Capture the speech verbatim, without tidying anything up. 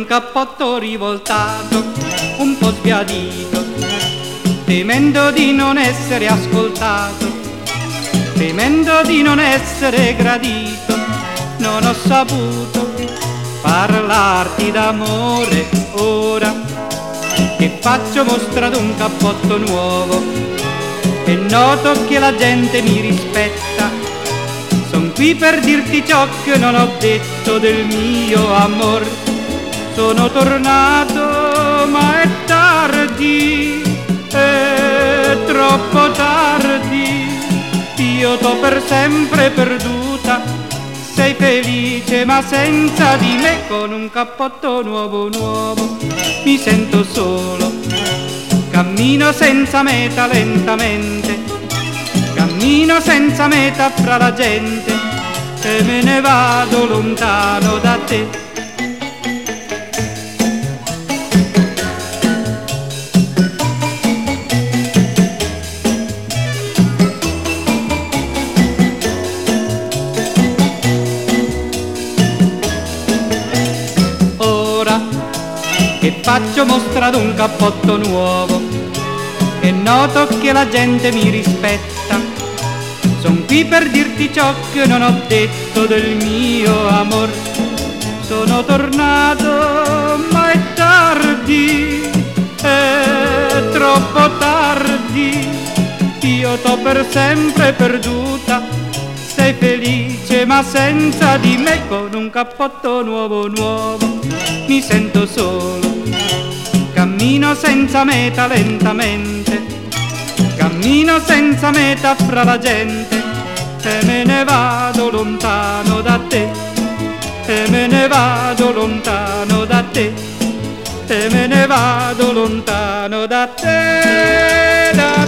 cappotto rivoltato, un po' sbiadito, temendo di non essere ascoltato, temendo di non essere gradito, non ho saputo parlarti d'amore. Ora che faccio mostra d'un cappotto nuovo e noto che la gente mi rispetta, son qui per dirti ciò che non ho detto del mio amor. Sono tornato ma è tardi, è troppo tardi, io t'ho per sempre perduta. Sei felice ma senza di me, con un cappotto nuovo nuovo mi sento solo, cammino senza meta lentamente, cammino senza meta fra la gente e me ne vado lontano da te. Che faccio mostra d'un cappotto nuovo e noto che la gente mi rispetta, son qui per dirti ciò che non ho detto del mio amor. Sono tornato ma è tardi, è troppo tardi, io t'ho per sempre perduta. Sei felice ma senza di me, con un cappotto nuovo nuovo mi sento solo, cammino senza meta lentamente, cammino senza meta fra la gente e me ne vado lontano da te, e me ne vado lontano da te, e me ne vado lontano da te, da